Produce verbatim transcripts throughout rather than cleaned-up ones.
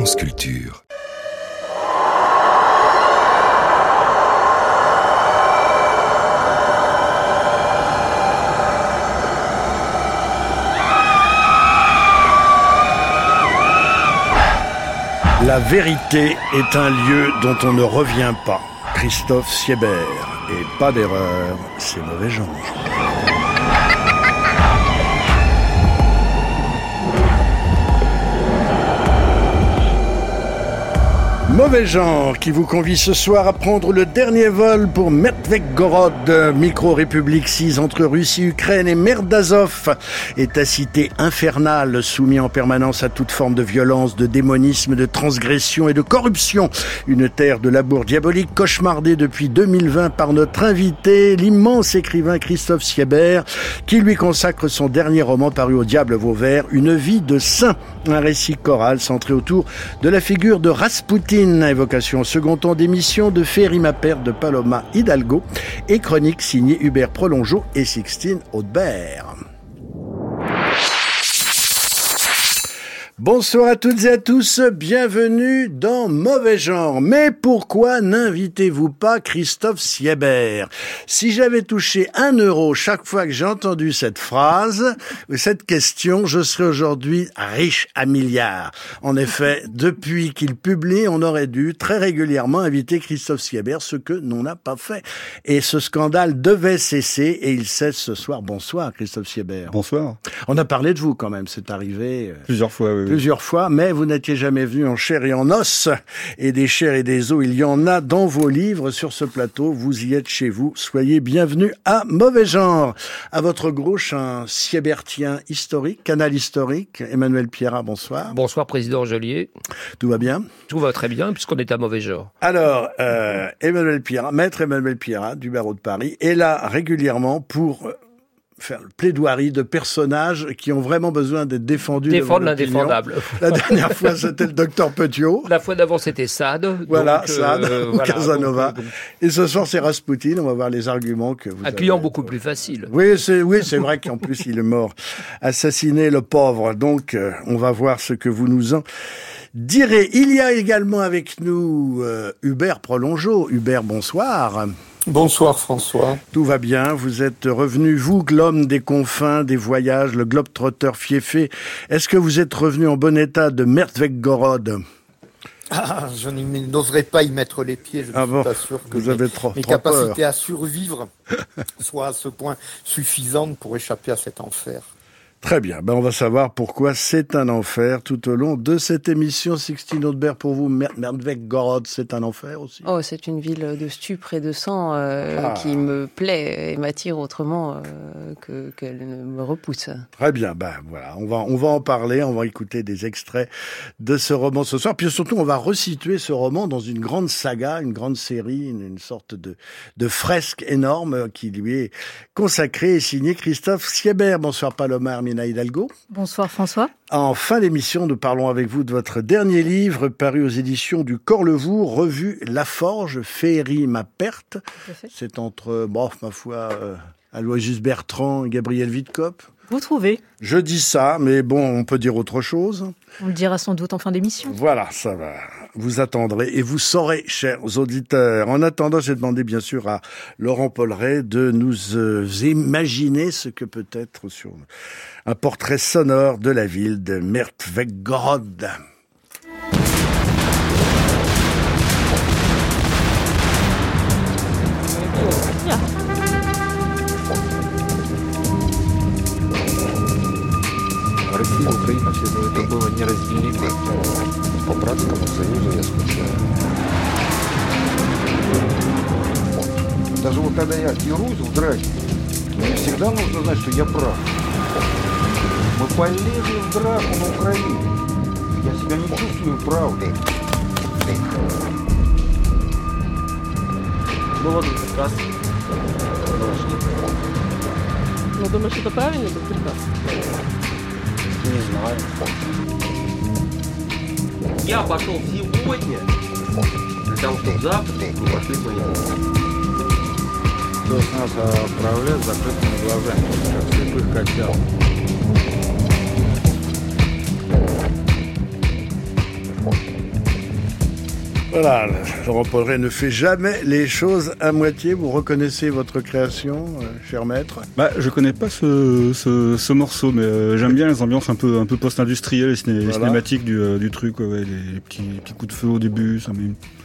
France Culture. La vérité est un lieu dont on ne revient pas. Christophe Siebert. Et pas d'erreur, c'est mauvais genre. Mauvais genre qui vous convie ce soir à prendre le dernier vol pour Mrtvegorod, micro-république sise entre Russie, Ukraine et mer d'Azov, État cité infernal soumis en permanence à toute forme de violence, de démonisme, de transgression et de corruption. Une terre de labour diabolique cauchemardée depuis deux mille vingt par notre invité, l'immense écrivain Christophe Siebert, qui lui consacre son dernier roman paru au Diable Vauvert, Une vie de saint, un récit choral centré autour de la figure de Rasputin, évocation au second temps d'émission de Féerie ma perte de Paloma Hidalgo et chronique signée Hubert Prolongeau et Sixtine Audebert. Bonsoir à toutes et à tous, bienvenue dans Mauvais Genre. Mais pourquoi n'invitez-vous pas Christophe Siebert ? Si j'avais touché un euro chaque fois que j'ai entendu cette phrase, cette question, je serais aujourd'hui riche à milliards. En effet, depuis qu'il publie, on aurait dû très régulièrement inviter Christophe Siebert, ce que l'on n'a pas fait. Et ce scandale devait cesser et il cesse ce soir. Bonsoir Christophe Siebert. Bonsoir. On a parlé de vous quand même, c'est arrivé. Plusieurs fois, oui. Plusieurs fois, mais vous n'étiez jamais venu en chair et en os. Et des chairs et des os, il y en a dans vos livres sur ce plateau. Vous y êtes chez vous. Soyez bienvenus à Mauvais Genre. À votre gauche, un Siebertien historique, canal historique. Emmanuel Pierrat, bonsoir. Bonsoir, Président Joliet. Tout va bien ? Tout va très bien, puisqu'on est à Mauvais Genre. Alors, euh, Emmanuel Pierrat, maître Emmanuel Pierrat, du barreau de Paris, est là régulièrement pour faire le plaidoirie de personnages qui ont vraiment besoin d'être défendus. Défendre l'indéfendable. La dernière fois, c'était le docteur Petiot. La fois d'avant, c'était Sade. Voilà, donc, Sade, euh, ou voilà, Casanova. donc, donc, Et ce soir, c'est Rasputin. On va voir les arguments que vous Un avez. client beaucoup plus facile. Oui, c'est, oui, c'est vrai qu'en plus, il est mort. Assassiné, le pauvre. Donc, euh, on va voir ce que vous nous en direz. Il y a également avec nous euh, Hubert Prolongeau. Hubert, bonsoir. Bonsoir François. Tout va bien, vous êtes revenu, vous, l'homme des confins, des voyages, le globe-trotteur fiefé. Est-ce que vous êtes revenu en bon état de Mrtvegorod ? Ah, je n'oserais pas y mettre les pieds, je ne ah suis bon, pas sûr que vous mes, avez trop, mes trop capacités peur. à survivre soient à ce point suffisantes pour échapper à cet enfer. Très bien, ben on va savoir pourquoi c'est un enfer tout au long de cette émission. Sixtine Audebert, pour vous, Mrtvegorod, c'est un enfer aussi ? Oh, c'est une ville de stupre et de sang euh, ah. qui me plaît et m'attire autrement euh, que, qu'elle ne me repousse. Très bien, ben voilà, on va, on va en parler, on va écouter des extraits de ce roman ce soir, puis surtout on va resituer ce roman dans une grande saga, une grande série, une, une sorte de, de fresque énorme qui lui est consacrée et signée Christophe Siebert. Bonsoir Paloma Hidalgo. Bonsoir François. En fin d'émission, nous parlons avec vous de votre dernier livre paru aux éditions du Corlevoux, revue La Forge, Féerie ma perte. C'est entre, bon, ma foi, euh, Aloysius Bertrand et Gabriel Wittkopp. Vous trouvez ? Je dis ça, mais bon, on peut dire autre chose. On le dira sans doute en fin d'émission. Voilà, ça va. Vous attendrez et vous saurez, chers auditeurs. En attendant, j'ai demandé bien sûr à Laurent Polleret de nous euh, imaginer ce que peut être sur un portrait sonore de la ville de Mrtvegorod. Россия и Украина, все это было неразделимо. По братскому союзу я скучаю. Даже вот когда я дерусь в драке, мне всегда нужно знать, что я прав. Мы полезли в драку на Украине. Я себя не чувствую правдой. Было бы приказ. Ну, думаешь, это правильный был приказ? Не знаю. Я пошел сегодня для того, чтобы завтра мы пошли поехать. То есть нас отправляют с закрытыми глазами, как слепых котят. Thank you. Voilà, Laurent Polleret ne fait jamais les choses à moitié. Vous reconnaissez votre création, euh, cher maître? Bah, je connais pas ce, ce, ce morceau, mais euh, j'aime bien les ambiances un peu, un peu post-industrielles, les, ciné, voilà. les cinématiques du, euh, du truc, ouais, les, les, petits, les petits coups de feu au début, ça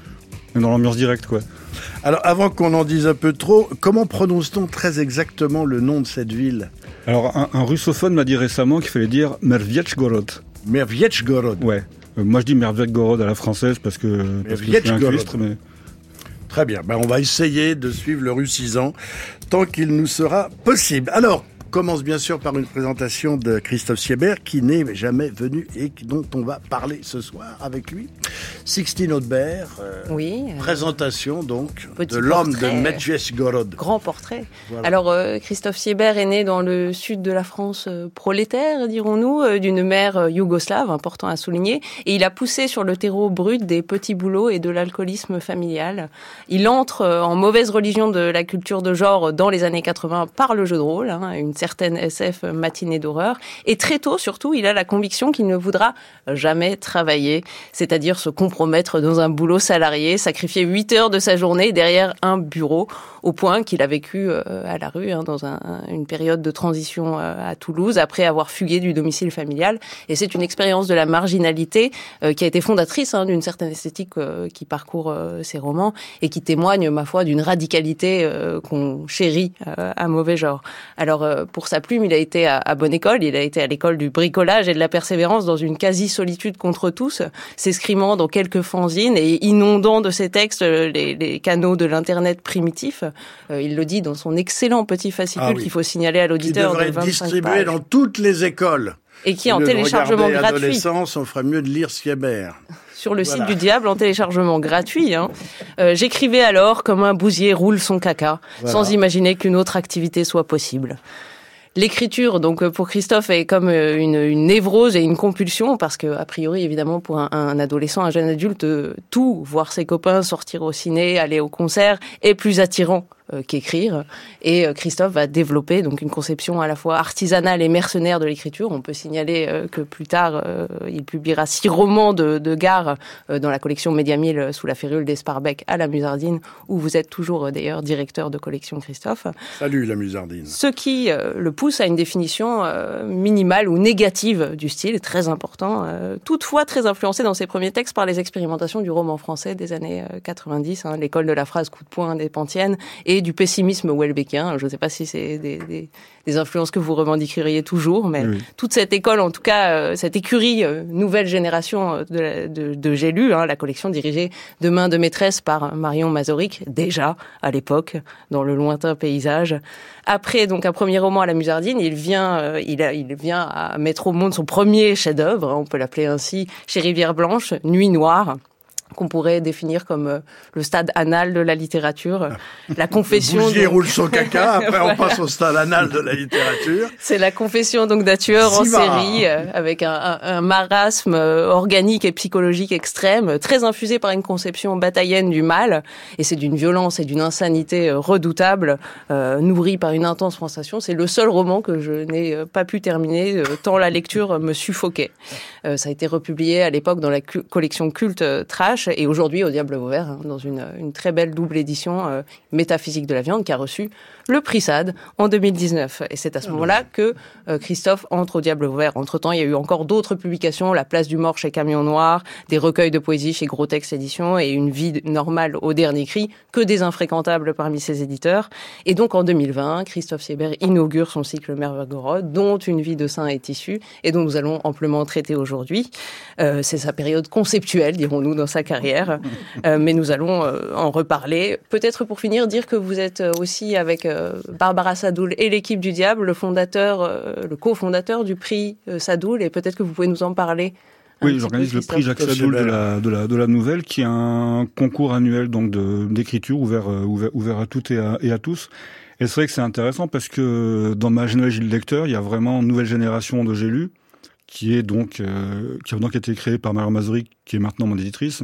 met dans l'ambiance directe, quoi. Alors, avant qu'on en dise un peu trop, comment prononce-t-on très exactement le nom de cette ville? Alors, un, un russophone m'a dit récemment qu'il fallait dire Mervietchgorod. Mervietchgorod. Ouais. Euh, moi, je dis Mervietchgorod à la française parce que, parce que c'est inclustre, mais... Très bien. Ben, on va essayer de suivre le russisant tant qu'il nous sera possible. Alors, commence bien sûr par une présentation de Christophe Siebert qui n'est jamais venu et dont on va parler ce soir avec lui. Sixtine Audebert, euh, oui, euh, présentation donc de l'homme de Mervietchgorod. Grand portrait. Voilà. Alors euh, Christophe Siebert est né dans le sud de la France euh, prolétaire, dirons-nous, euh, d'une mère euh, yougoslave, important à souligner, et il a poussé sur le terreau brut des petits boulots et de l'alcoolisme familial. Il entre euh, en mauvaise religion de la culture de genre dans les années quatre-vingts par le jeu de rôle, hein, une certaine S F matinée d'horreur, et très tôt surtout, il a la conviction qu'il ne voudra jamais travailler, c'est-à-dire se compromettre dans un boulot salarié, sacrifier huit heures de sa journée derrière un bureau, au point qu'il a vécu euh, à la rue, hein, dans un, une période de transition euh, à Toulouse, après avoir fugué du domicile familial. Et c'est une expérience de la marginalité euh, qui a été fondatrice, hein, d'une certaine esthétique euh, qui parcourt euh, ses romans et qui témoigne, ma foi, d'une radicalité euh, qu'on chérit euh, à mauvais genre. Alors, euh, pour sa plume, il a été à, à bonne école, il a été à l'école du bricolage et de la persévérance dans une quasi-solitude contre tous, s'escrimant dans quelques fanzines et inondant de ses textes les, les canaux de l'Internet primitif. Euh, il le dit dans son excellent petit fascicule ah oui. qu'il faut signaler à l'auditeur. Qui devrait être distribué dans toutes les écoles. Et qui est en téléchargement gratuit. Adolescence, on ferait mieux de lire Siebert. Sur le voilà. site du diable en téléchargement gratuit. Hein. Euh, j'écrivais alors comme un bousier roule son caca, voilà. sans imaginer qu'une autre activité soit possible. L'écriture, donc pour Christophe, est comme une, une névrose et une compulsion parce que, a priori, évidemment, pour un, un adolescent, un jeune adulte, tout, voir ses copains sortir au ciné, aller au concert, est plus attirant euh, qu'écrire. Et euh, Christophe va développer donc une conception à la fois artisanale et mercenaire de l'écriture. On peut signaler euh, que plus tard, euh, il publiera six romans de, de gare euh, dans la collection Média mille sous la férule d'Esparbeck à la Musardine, où vous êtes toujours euh, d'ailleurs directeur de collection, Christophe. Salut la Musardine. Ce qui euh, le pousse à une définition euh, minimale ou négative du style, très important, euh, toutefois très influencé dans ses premiers textes par les expérimentations du roman français des années euh, quatre-vingt-dix, hein, l'école de la phrase coup de poing des Pantiennes et du pessimisme welbeckien. Je ne sais pas si c'est des, des, des influences que vous revendiqueriez toujours, mais oui. toute cette école, en tout cas, euh, cette écurie euh, nouvelle génération de, de, de J'ai lu, hein, la collection dirigée de main de maîtresse par Marion Mazoric, déjà à l'époque, dans le lointain paysage. Après donc un premier roman à la Musardine, il vient, euh, il, a, il vient à mettre au monde son premier chef-d'œuvre, on peut l'appeler ainsi, chez Rivière Blanche, Nuit noire, qu'on pourrait définir comme euh, le stade anal de la littérature, la confession... Le bousier donc... roule son caca, après voilà. on passe au stade anal de la littérature. C'est la confession donc d'un tueur en série, euh, avec un, un, un marasme euh, organique et psychologique extrême, très infusé par une conception bataillenne du mal, et c'est d'une violence et d'une insanité euh, redoutable, euh, nourrie par une intense sensation. C'est le seul roman que je n'ai euh, pas pu terminer, euh, tant la lecture euh, me suffoquait. Euh, ça a été republié à l'époque dans la cu- collection culte euh, Trash, et aujourd'hui au Diable Vauvert, hein, dans une, une très belle double édition euh, Métaphysique de la viande qui a reçu le prix Sade en deux mille dix-neuf. Et c'est à ce moment-là que euh, Christophe entre au Diable Vauvert. Entre-temps, il y a eu encore d'autres publications, La Place du Mort chez Camion Noir, des recueils de poésie chez Gros Texte Éditions et Une vie normale au Dernier Cri, que des infréquentables parmi ses éditeurs. Et donc en deux mille vingt, Christophe Siebert inaugure son cycle Merveille-Gorod, dont Une vie de saint est issue et dont nous allons amplement traiter aujourd'hui. Euh, c'est sa période conceptuelle, dirons-nous, dans sa carrière, euh, mais nous allons euh, en reparler. Peut-être pour finir, dire que vous êtes aussi avec euh, Barbara Sadoul et l'équipe du Diable, le fondateur, euh, le cofondateur du prix euh, Sadoul, et peut-être que vous pouvez nous en parler. Oui, j'organise le prix Jacques Sadoul de la, de la, de la Nouvelle, qui est un concours annuel donc de, d'écriture ouvert, ouvert, ouvert à toutes et à, et à tous. Et c'est vrai que c'est intéressant parce que dans ma généalogie de lecteurs, il y a vraiment une nouvelle génération de J'ai lu, qui est donc, euh, qui a donc été créée par Marion Mazoric, qui est maintenant mon éditrice,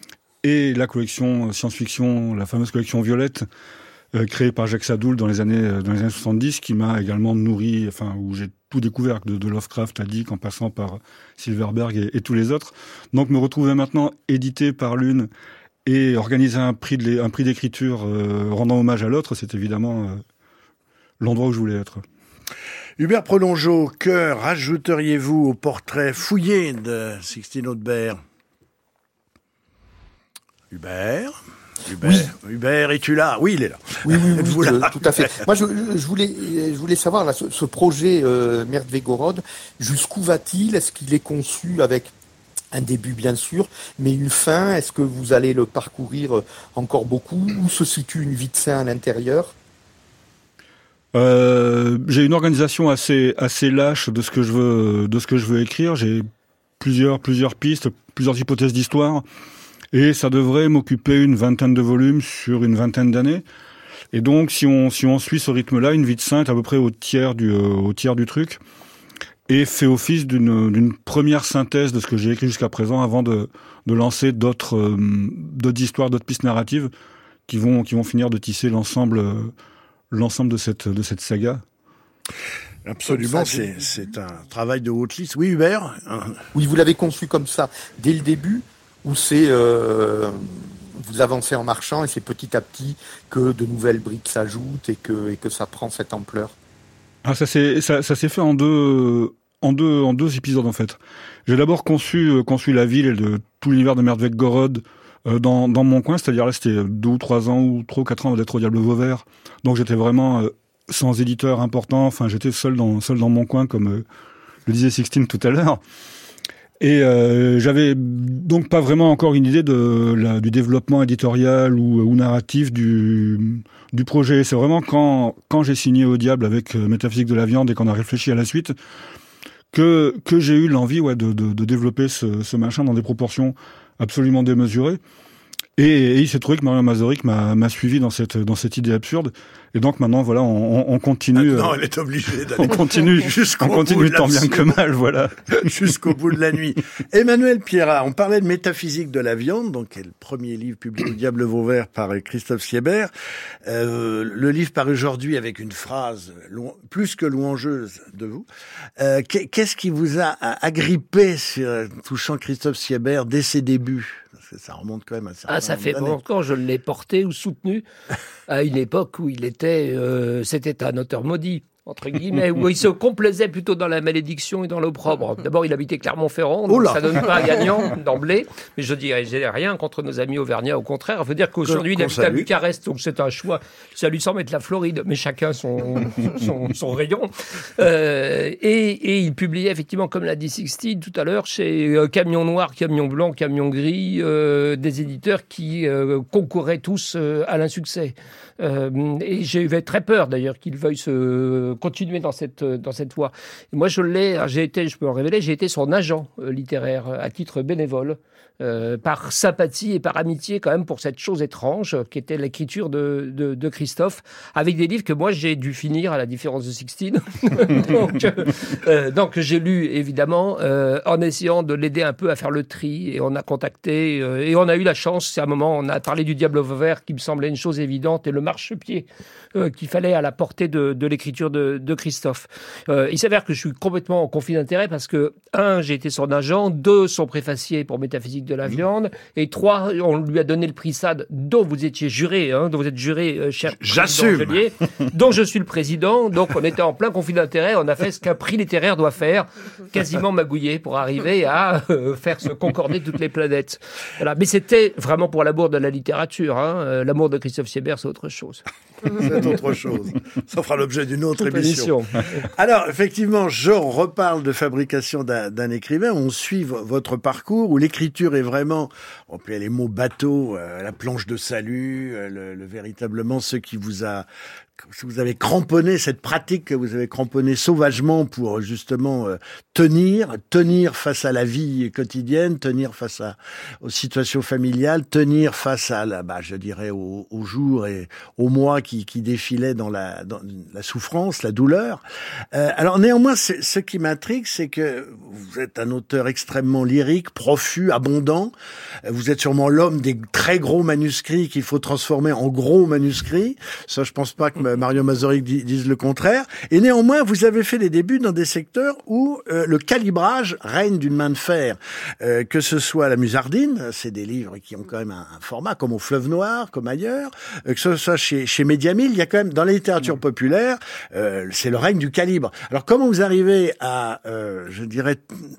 et la collection science-fiction, la fameuse collection Violette, euh, créée par Jacques Sadoul dans les années, dans les années soixante-dix, qui m'a également nourri, enfin, où j'ai tout découvert de, de Lovecraft à Dick, en passant par Silverberg et, et tous les autres. Donc, me retrouver maintenant édité par l'une Et organiser un prix de, un prix d'écriture euh, rendant hommage à l'autre, c'est évidemment euh, l'endroit où je voulais être. Hubert Prolongeau, que rajouteriez-vous au portrait fouillé de Sixtine Audebert? Hubert Hubert, oui. Hubert, es-tu là? Oui, il est là. Oui, oui, oui, oui euh, tout à fait. Moi, je, je voulais, je voulais savoir là, ce, ce projet euh, Mrtvegorod, jusqu'où va-t-il? Est-ce qu'il est conçu avec un début, bien sûr, mais une fin? Est-ce que vous allez le parcourir encore beaucoup? Où se situe une vie de saint à l'intérieur? euh, J'ai une organisation assez assez lâche de ce que je veux de ce que je veux écrire. J'ai plusieurs plusieurs pistes, plusieurs hypothèses d'histoire. Et ça devrait m'occuper une vingtaine de volumes sur une vingtaine d'années. Et donc, si on si on suit ce rythme-là, une vie de saint est à peu près au tiers du euh, au tiers du truc, et fait office d'une d'une première synthèse de ce que j'ai écrit jusqu'à présent, avant de de lancer d'autres euh, d'autres histoires, d'autres pistes narratives qui vont qui vont finir de tisser l'ensemble euh, l'ensemble de cette de cette saga. Absolument, c'est c'est un travail de haute liste. Oui, Hubert. Oui, vous l'avez conçu comme ça dès le début. Où c'est euh, vous avancez en marchant et c'est petit à petit que de nouvelles briques s'ajoutent et que et que ça prend cette ampleur. Ah, ça s'est ça, ça s'est fait en deux en deux en deux épisodes en fait. J'ai d'abord conçu conçu la ville et de tout l'univers de Mrtvegorod euh, dans dans mon coin, c'est-à-dire là c'était deux ou trois ans ou trois ou quatre ans d'être au Diable Vauvert. Donc j'étais vraiment euh, sans éditeur important. Enfin, j'étais seul dans seul dans mon coin, comme euh, le disait Sixtine tout à l'heure. Et euh, j'avais donc pas vraiment encore une idée de la, du développement éditorial ou, ou narratif du, du projet. C'est vraiment quand, quand j'ai signé au Diable avec euh, Métaphysique de la viande et qu'on a réfléchi à la suite que, que j'ai eu l'envie ouais, de, de, de développer ce, ce machin dans des proportions absolument démesurées. Et, et il s'est trouvé que Marion Masaryk m'a, m'a suivi dans cette, dans cette idée absurde. Et donc maintenant, voilà, on, on continue. Maintenant, euh, elle est obligée d'aller. On continue, jusqu'au on continue tant bien que mal, voilà. Jusqu'au bout de la nuit. Emmanuel Pierrat, on parlait de Métaphysique de la viande, donc qui est le premier livre publié au Diable Vauvert par Christophe Siebert. Euh, le livre paru aujourd'hui avec une phrase lou- plus que louangeuse de vous. Euh, qu'est-ce qui vous a agrippé sur touchant Christophe Siebert dès ses débuts? Ça remonte quand même à ça. Ah, ça fait longtemps, je l'ai porté ou soutenu à une époque où il était, euh, c'était un auteur maudit, entre guillemets, où il se complaisait plutôt dans la malédiction et dans l'opprobre. D'abord, il habitait Clermont-Ferrand, donc ça donne pas un gagnant d'emblée. Mais je dirais, j'ai rien contre nos amis auvergnats, au contraire. Il faut dire qu'aujourd'hui, il habite à Bucarest, donc c'est un choix. Ça lui semble être la Floride, mais chacun son, son, son rayon. Euh, et, et il publiait effectivement, comme l'a dit Sixtine tout à l'heure, chez euh, Camion Noir, Camion Blanc, Camion Gris, euh, des éditeurs qui euh, concouraient tous euh, à l'insuccès. Euh, et j'ai eu très peur d'ailleurs qu'il veuille se continuer dans cette dans cette voie. Et moi je l'ai, j'ai été, je peux en révéler, j'ai été son agent euh, littéraire à titre bénévole, euh, par sympathie et par amitié quand même pour cette chose étrange qui était l'écriture de, de, de Christophe, avec des livres que moi j'ai dû finir à la différence de Sixtine. donc, euh, donc j'ai lu évidemment euh, en essayant de l'aider un peu à faire le tri, et on a contacté euh, et on a eu la chance. C'est un moment on a parlé du Diable Vauvert qui me semblait une chose évidente et le marchepied euh, qu'il fallait à la portée de, de l'écriture de, de Christophe. Euh, il s'avère que je suis complètement en conflit d'intérêt parce que, un, j'ai été son agent, deux, son préfacier pour Métaphysique de la viande, et trois, on lui a donné le prix Sade dont vous étiez juré, hein, dont vous êtes juré, euh, cher J'assume. Gelier, dont je suis le président, donc on était en plein conflit d'intérêt, on a fait ce qu'un prix littéraire doit faire, quasiment magouillé pour arriver à euh, faire se concorder toutes les planètes. Voilà. Mais c'était vraiment pour l'amour de la littérature, hein. Euh, l'amour de Christophe Siebert, c'est autre chose. C'est autre chose. Ça fera l'objet d'une autre émission. émission. Alors, effectivement, je reparle de fabrication d'un, d'un écrivain. On suit v- votre parcours où l'écriture est vraiment, on peut les mots bateau, euh, la planche de salut, euh, le, le, véritablement ce qui vous a, vous avez cramponné, cette pratique que vous avez cramponné sauvagement pour justement euh, tenir, tenir face à la vie quotidienne, tenir face à, aux situations familiales, tenir face à la, bah, je dirais, aux, aux jours et aux mois qui, qui défilaient dans la, dans la souffrance, la douleur. Euh, alors néanmoins, ce qui m'intrigue, c'est que vous êtes un auteur extrêmement lyrique, profus, abondant. Vous êtes sûrement l'homme des très gros manuscrits qu'il faut transformer en gros manuscrits. Ça, je pense pas que Mario Mazoric dise le contraire. Et néanmoins, vous avez fait des débuts dans des secteurs où euh, le calibrage règne d'une main de fer. Euh, que ce soit la Musardine, c'est des livres qui ont quand même un, un format comme au Fleuve Noir, comme ailleurs. Euh, que ce soit chez, chez Mediamille, il y a quand même, dans la littérature populaire, euh, c'est le règne du calibre. Alors comment vous arrivez à, euh, je dirais,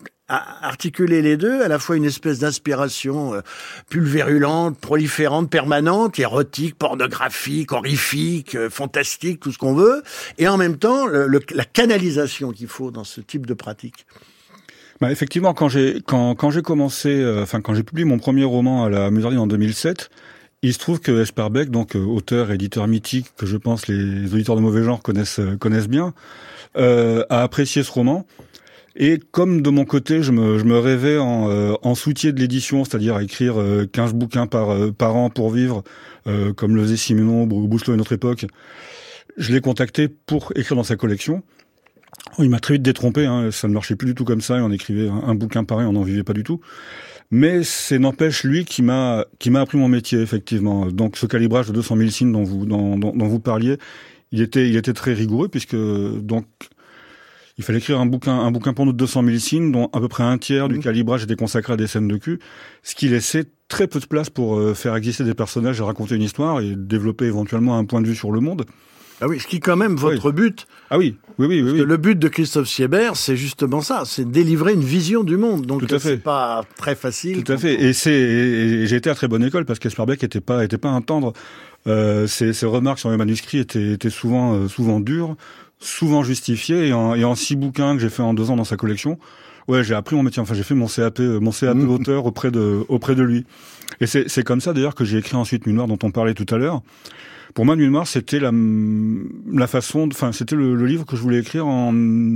à articuler les deux, à la fois une espèce d'inspiration euh, pulvérulente, proliférante, permanente, érotique, pornographique, horrifique, euh, fantastique, tout ce qu'on veut, et en même temps le, le, la canalisation qu'il faut dans ce type de pratique. Bah effectivement, quand j'ai quand quand j'ai commencé, euh, enfin quand j'ai publié mon premier roman à la Musardine en deux mille sept, il se trouve que Esper Beck, donc euh, auteur, éditeur mythique que je pense les auditeurs de Mauvais Genre connaissent euh, connaissent bien, euh, a apprécié ce roman. Et comme de mon côté, je me, je me rêvais en, euh, en soutier de l'édition, c'est-à-dire à écrire euh, quinze bouquins par, euh, par an pour vivre, euh, comme le faisait Simenon, Bouchelot à une autre époque, je l'ai contacté pour écrire dans sa collection. Il m'a très vite détrompé, hein, ça ne marchait plus du tout comme ça, et on écrivait un, un bouquin pareil, on n'en vivait pas du tout. Mais c'est n'empêche lui qui m'a qui m'a appris mon métier, effectivement. Donc ce calibrage de deux cent mille signes dont vous dont, dont, dont vous parliez, il était il était très rigoureux, puisque donc il fallait écrire un bouquin, un bouquin pour nous de deux cent mille signes, dont à peu près un tiers du calibrage était consacré à des scènes de cul, ce qui laissait très peu de place pour euh, faire exister des personnages et raconter une histoire et développer éventuellement un point de vue sur le monde. Ah oui, ce qui est quand même votre oui. but. Ah oui, oui, oui, oui. Parce oui. que le but de Christophe Siebert, c'est justement ça, c'est délivrer une vision du monde. Donc Tout à fait. C'est pas très facile. Tout à fait. Et c'est, et j'ai été à très bonne école parce qu'Esper Beck était pas, était pas un tendre. Euh, ses, ses remarques sur mes manuscrits étaient, étaient souvent, euh, souvent dures, souvent justifiées. Et en, et en six bouquins que j'ai fait en deux ans dans sa collection, ouais, j'ai appris mon métier. Enfin, j'ai fait mon C A P, mon C A P mmh. auteur auprès de, auprès de lui. Et c'est, c'est comme ça d'ailleurs que j'ai écrit ensuite Nuit Noire dont on parlait tout à l'heure. Pour moi, Nuit Noire, c'était la, la façon, enfin, c'était le, le livre que je voulais écrire en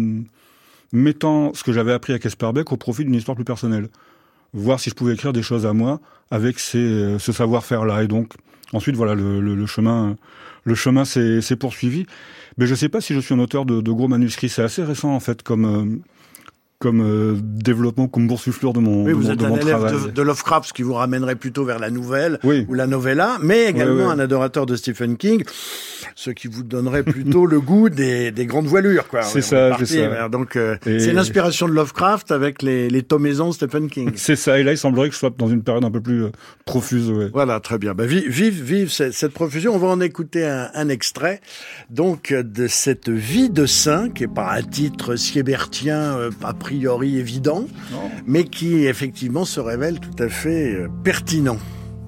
mettant ce que j'avais appris avec Esper Beck au profit d'une histoire plus personnelle. Voir si je pouvais écrire des choses à moi avec ces, ce savoir-faire-là. Et donc, ensuite, voilà, le, le, le chemin, le chemin s'est, s'est poursuivi. Mais je sais pas si je suis un auteur de, de gros manuscrits. C'est assez récent, en fait, comme, euh, comme euh, développement, comme boursouflure de mon, oui, de vous mon, êtes de un mon élève travail. de, de Lovecraft, ce qui vous ramènerait plutôt vers la nouvelle oui. ou la novella, mais également oui, oui. un adorateur de Stephen King, ce qui vous donnerait plutôt le goût des, des grandes voilures, quoi. C'est on ça, parti, c'est ça. Donc, euh, Et... c'est l'inspiration de Lovecraft avec les, les tomaisons de Stephen King. C'est ça. Et là, il semblerait que je sois dans une période un peu plus euh, profuse, ouais. Voilà, très bien. Ben, vive, vive, vive cette, cette profusion. On va en écouter un, un extrait, donc, de cette Vie de saint, qui est pas un titre siébertien, euh, a priori évident, non. mais qui, effectivement, se révèle tout à fait euh, pertinent.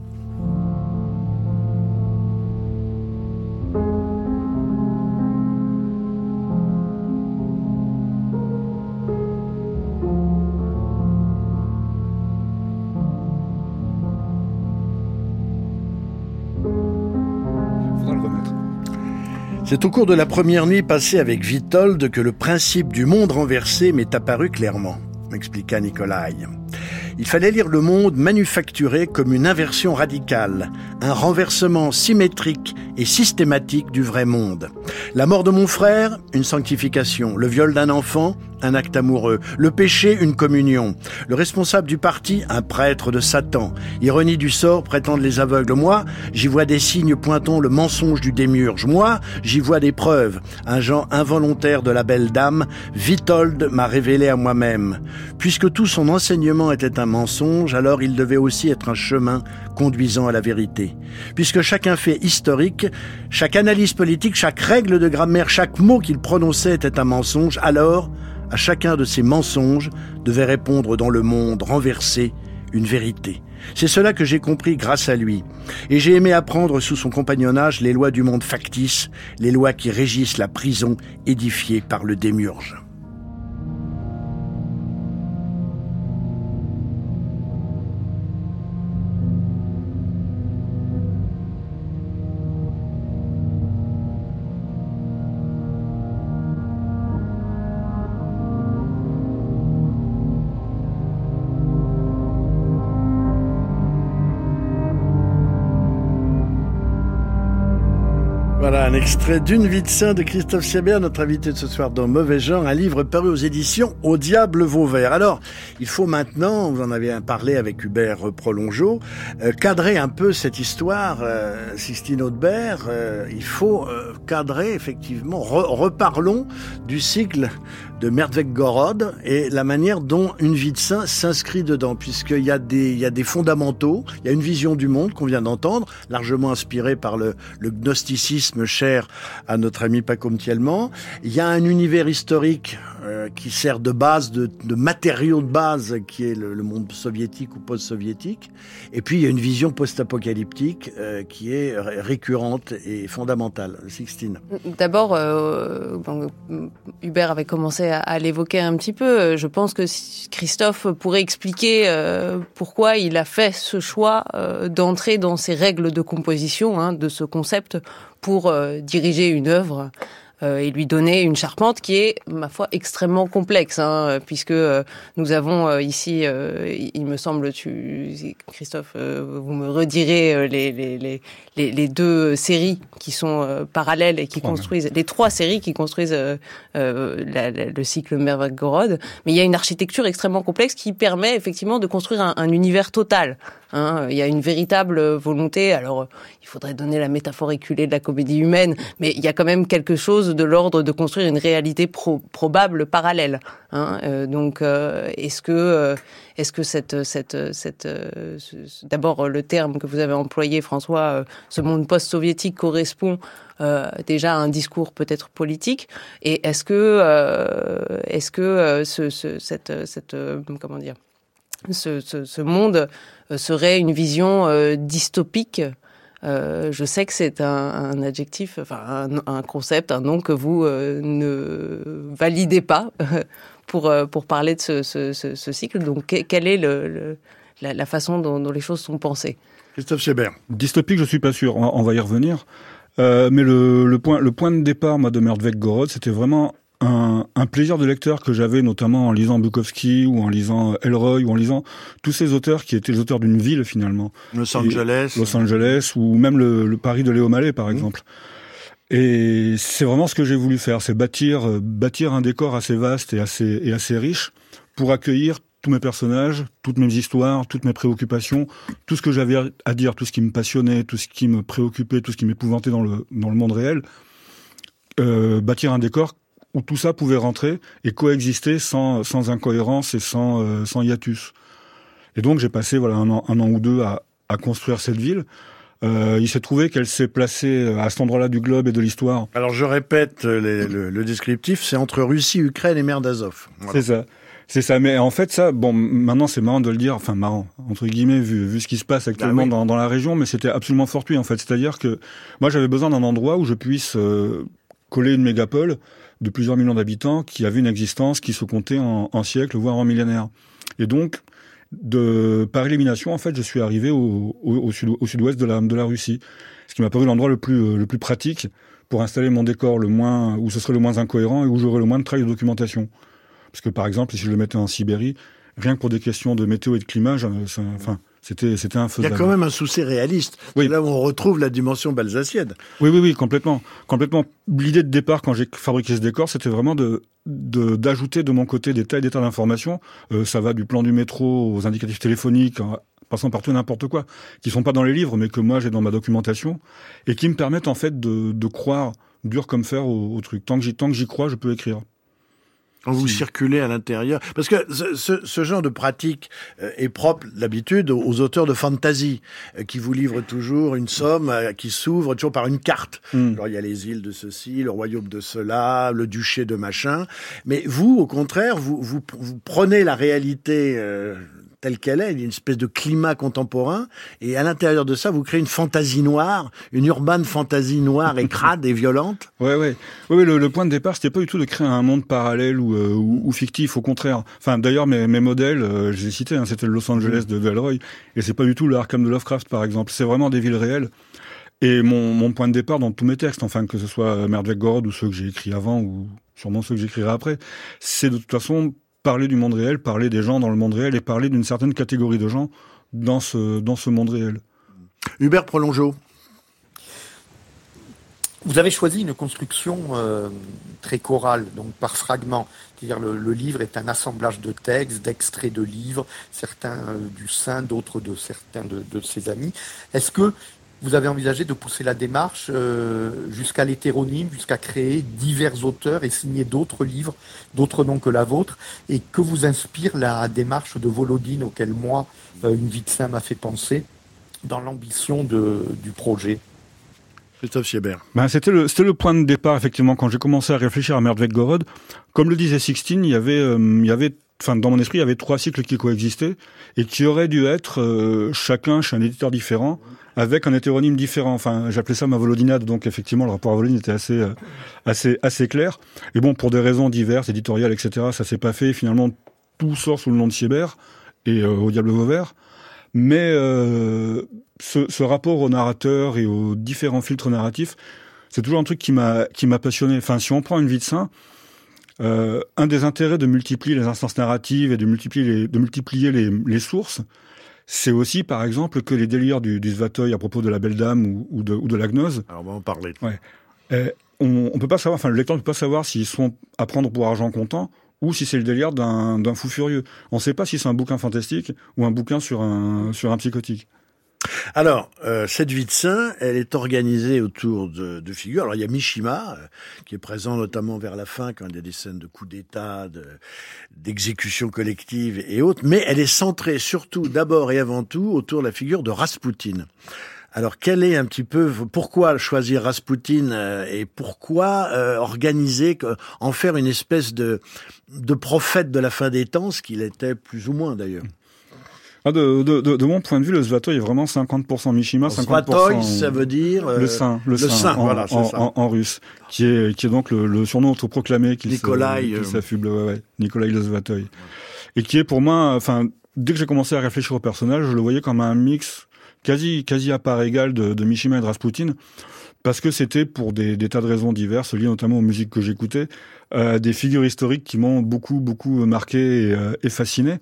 C'est au cours de la première nuit passée avec Witold que le principe du monde renversé m'est apparu clairement, m'expliqua Nikolai. Il fallait lire le monde manufacturé comme une inversion radicale, un renversement symétrique et systématique du vrai monde. La mort de mon frère, une sanctification. Le viol d'un enfant, un acte amoureux. Le péché, une communion. Le responsable du parti, un prêtre de Satan. Ironie du sort, prétendent les aveugles. Moi, j'y vois des signes pointant le mensonge du démiurge. Moi, j'y vois des preuves. Un genre involontaire de la belle dame, Witold m'a révélé à moi-même. Puisque tout son enseignement était un mensonge, alors il devait aussi être un chemin conduisant à la vérité. Puisque chaque fait historique, chaque analyse politique, chaque règle de grammaire, chaque mot qu'il prononçait était un mensonge, alors, à chacun de ces mensonges devait répondre dans le monde renversé une vérité. C'est cela que j'ai compris grâce à lui. Et j'ai aimé apprendre sous son compagnonnage les lois du monde factice, les lois qui régissent la prison édifiée par le démiurge. Voilà un extrait d'Une vie de saint de Christophe Siebert, notre invité de ce soir dans Mauvais Genre, un livre paru aux éditions Au Diable Vauvert. Alors, il faut maintenant, vous en avez parlé avec Hubert Prolongeau, euh, cadrer un peu cette histoire, euh, Sixtine Audebert, euh, il faut euh, cadrer effectivement, Re- reparlons du cycle de Merdvec Gorod et la manière dont Une vie de saint s'inscrit dedans, puisqu'il y a des, il y a des fondamentaux, il y a une vision du monde qu'on vient d'entendre, largement inspirée par le, le gnosticisme cher à notre ami Paco Mtielman. Il y a un univers historique euh, qui sert de base, de, de matériau de base, qui est le, le monde soviétique ou post-soviétique. Et puis il y a une vision post-apocalyptique euh, qui est récurrente et fondamentale. Sixtine. D'abord, euh, bon, Hubert avait commencé à, à l'évoquer un petit peu. Je pense que Christophe pourrait expliquer euh, pourquoi il a fait ce choix euh, d'entrer dans ces règles de composition, hein, de ce concept, pour euh, diriger une œuvre euh, et lui donner une charpente qui est, ma foi, extrêmement complexe, hein, puisque euh, nous avons euh, ici, euh, il me semble, tu, Christophe, euh, vous me redirez euh, les, les, les, les, les deux séries qui sont euh, parallèles et qui trois, construisent, même. les trois séries qui construisent euh, euh, la, la, le cycle Merdvec Gorod, mais il y a une architecture extrêmement complexe qui permet effectivement de construire un, un univers total. Hein, il y a une véritable volonté, alors il faudrait donner la métaphore éculée de la comédie humaine, mais il y a quand même quelque chose de l'ordre de construire une réalité pro- probable parallèle. Hein, euh, donc, euh, est-ce que, euh, est-ce que cette, cette, cette, euh, ce, d'abord le terme que vous avez employé, François, euh, ce monde post-soviétique correspond euh, déjà à un discours peut-être politique, et est-ce que, euh, est-ce que euh, ce, ce, cette, cette, euh, comment dire, ce, ce, ce monde serait une vision euh, dystopique. Euh, je sais que c'est un, un adjectif, enfin un, un concept, un nom que vous euh, ne validez pas pour euh, pour parler de ce, ce, ce, ce cycle. Donc, quelle est le, le, la, la façon dont, dont les choses sont pensées? Christophe Siebert. Dystopique, je suis pas sûr. On va, on va y revenir. Euh, mais le, le point le point de départ, moi, de Merdvec Gorod, c'était vraiment Un, un plaisir de lecteur que j'avais notamment en lisant Bukowski ou en lisant Ellroy ou en lisant tous ces auteurs qui étaient les auteurs d'une ville finalement. Los Angeles. Et Los Angeles ou même le, le Paris de Léo Mallet par exemple. Mmh. Et c'est vraiment ce que j'ai voulu faire, c'est bâtir, bâtir un décor assez vaste et assez, et assez riche pour accueillir tous mes personnages, toutes mes histoires, toutes mes préoccupations, tout ce que j'avais à dire, tout ce qui me passionnait, tout ce qui me préoccupait, tout ce qui m'épouvantait dans le, dans le monde réel. Euh, bâtir un décor où tout ça pouvait rentrer et coexister sans, sans incohérence et sans, euh, sans hiatus. Et donc j'ai passé voilà un an, un an ou deux à, à construire cette ville. Euh, il s'est trouvé qu'elle s'est placée à cet endroit-là du globe et de l'histoire. Alors je répète les, le, le descriptif, c'est entre Russie, Ukraine et mer d'Azov. Voilà. C'est ça. C'est ça, mais en fait ça, bon, maintenant c'est marrant de le dire, enfin marrant, entre guillemets, vu, vu ce qui se passe actuellement ah oui. dans, dans la région, mais c'était absolument fortuit en fait. C'est-à-dire que moi j'avais besoin d'un endroit où je puisse euh, coller une mégapole de plusieurs millions d'habitants qui avait une existence qui se comptait en, en siècles, voire en millénaires. Et donc, de, par élimination, en fait, je suis arrivé au, au, au, sud, au sud-ouest de la, de la Russie, ce qui m'a paru l'endroit le plus, le plus pratique pour installer mon décor le moins, où ce serait le moins incohérent et où j'aurais le moins de travail de documentation. Parce que, par exemple, si je le mettais en Sibérie, rien que pour des questions de météo et de climat, ça, enfin, C'était, c'était infaisable. Il y a quand même un souci réaliste. Oui. C'est là où on retrouve la dimension balsacienne. Oui, oui, oui, complètement. Complètement. L'idée de départ, quand j'ai fabriqué ce décor, c'était vraiment de, de, d'ajouter de mon côté des tas et des tas d'informations. Euh, ça va du plan du métro aux indicatifs téléphoniques, en passant par tout n'importe quoi, qui sont pas dans les livres, mais que moi j'ai dans ma documentation, et qui me permettent en fait de, de croire dur comme fer au, au truc. Tant que j'y, tant que j'y crois, je peux écrire. Quand vous circulez à l'intérieur, parce que ce, ce, ce genre de pratique euh, est propre d'habitude aux, aux auteurs de fantasy euh, qui vous livrent toujours une somme euh, qui s'ouvre toujours par une carte. Mm. Alors il y a les îles de ceci, le royaume de cela, le duché de machin. Mais vous, au contraire, vous vous, vous prenez la réalité euh, telle qu'elle est, il y a une espèce de climat contemporain, et à l'intérieur de ça, vous créez une fantaisie noire, une urbaine fantaisie noire et crade et violente. Ouais, ouais, ouais, ouais le, le point de départ, c'était pas du tout de créer un monde parallèle ou, euh, ou, ou fictif, au contraire. Enfin, d'ailleurs, mes, mes modèles, euh, je les ai cités, hein, c'était le Los Angeles de Ellroy, et c'est pas du tout le Arkham de Lovecraft, par exemple. C'est vraiment des villes réelles. Et mon, mon point de départ dans tous mes textes, enfin, que ce soit Merdvec Gorod ou ceux que j'ai écrits avant, ou sûrement ceux que j'écrirai après, c'est de toute façon parler du monde réel, parler des gens dans le monde réel et parler d'une certaine catégorie de gens dans ce, dans ce monde réel. Hubert Prolongeau. Vous avez choisi une construction euh, très chorale, donc par fragments. C'est-à-dire le, le livre est un assemblage de textes, d'extraits de livres, certains euh, du sein, d'autres de certains de, de ses amis. Est-ce que vous avez envisagé de pousser la démarche euh, jusqu'à l'hétéronyme, jusqu'à créer divers auteurs et signer d'autres livres, d'autres noms que la vôtre? Et que vous inspire la démarche de Volodine, auquel moi, euh, Une vie de saint m'a fait penser, dans l'ambition de, du projet? Christophe Siebert. Ben, c'était le, c'était le point de départ, effectivement, quand j'ai commencé à réfléchir à Merdvek Gorod. Comme le disait Sixtine, il y avait, euh, il y avait, enfin, dans mon esprit, il y avait trois cycles qui coexistaient et qui auraient dû être euh, chacun chez un éditeur différent, avec un hétéronyme différent. Enfin, j'appelais ça ma Volodinade, donc effectivement, le rapport à Volodine était assez, euh, assez, assez clair. Et bon, pour des raisons diverses, éditoriales, et cetera, ça s'est pas fait. Finalement, tout sort sous le nom de Siebert et euh, au Diable Vauvert. Mais euh, ce, ce rapport au narrateur et aux différents filtres narratifs, c'est toujours un truc qui m'a qui m'a passionné. Enfin, si on prend Une vie de saint, euh, un des intérêts de multiplier les instances narratives et de multiplier les, de multiplier les, les sources, c'est aussi, par exemple, que les délires du, du Svatoï à propos de la Belle Dame ou, ou de ou de la gnose. Alors, on va en parler. Ouais. Et on, on peut pas savoir. Enfin, le lecteur ne peut pas savoir s'ils sont à prendre pour argent comptant, ou si c'est le délire d'un, d'un fou furieux. On ne sait pas si c'est un bouquin fantastique ou un bouquin sur un, sur un psychotique. Alors, euh, cette vie de saint, elle est organisée autour de, de figures. Alors, il y a Mishima, euh, qui est présent notamment vers la fin, quand il y a des scènes de coups d'État, de, d'exécution collective et autres, mais elle est centrée surtout, d'abord et avant tout, autour de la figure de Raspoutine. Alors, quel est un petit peu, pourquoi choisir Raspoutine euh, et pourquoi euh, organiser, en faire une espèce de, de prophète de la fin des temps, ce qu'il était plus ou moins d'ailleurs? Ah, de, de, de, de mon point de vue, le Svatoï est vraiment cinquante pour cent Mishima, cinquante pour cent... Svatoï, ça veut dire... Euh, le saint, le, le saint, saint en, voilà, c'est en, ça. En, en russe, qui est, qui est donc le, le surnom autoproclamé qu'il Nikolai, se, euh... s'affuble, ouais, ouais, Nikolai le Svatoï. Ouais. Et qui est pour moi, enfin, dès que j'ai commencé à réfléchir au personnage, je le voyais comme un mix quasi, quasi à part égale de, de Mishima et de Raspoutine, parce que c'était pour des, des tas de raisons diverses, liées notamment aux musiques que j'écoutais, euh, des figures historiques qui m'ont beaucoup, beaucoup marqué et, euh, et fasciné.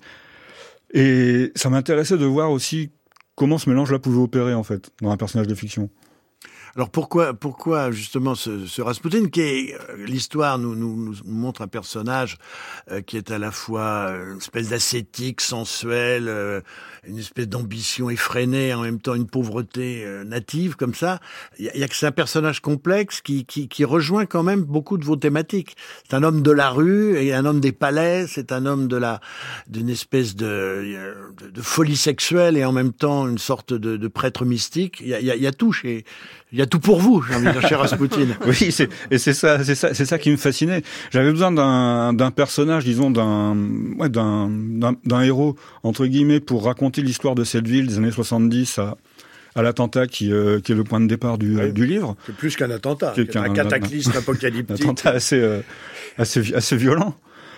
Et ça m'intéressait de voir aussi comment ce mélange-là pouvait opérer, en fait, dans un personnage de fiction. Alors pourquoi, pourquoi justement ce, ce Rasputin, qui est, l'histoire nous, nous, nous montre un personnage euh, qui est à la fois une espèce d'ascétique, sensuel, euh, une espèce d'ambition effrénée, en même temps une pauvreté euh, native comme ça. Il y a, y a que c'est un personnage complexe qui, qui, qui rejoint quand même beaucoup de vos thématiques. C'est un homme de la rue et un homme des palais. C'est un homme de la, d'une espèce de, de, de folie sexuelle et en même temps une sorte de, de prêtre mystique. Il y a, y a, y a tout chez Il y a tout pour vous, j'ai envie de dire, cher Rasputin. Oui, c'est, et c'est ça, c'est ça, c'est ça qui me fascinait. J'avais besoin d'un, d'un personnage, disons, d'un, ouais, d'un, d'un, d'un héros, entre guillemets, pour raconter l'histoire de cette ville des années soixante-dix à, à l'attentat qui, euh, qui est le point de départ du, oui, du livre. C'est plus qu'un attentat, c'est un, un cataclysme un, apocalyptique. Un attentat assez, euh, assez, assez violent.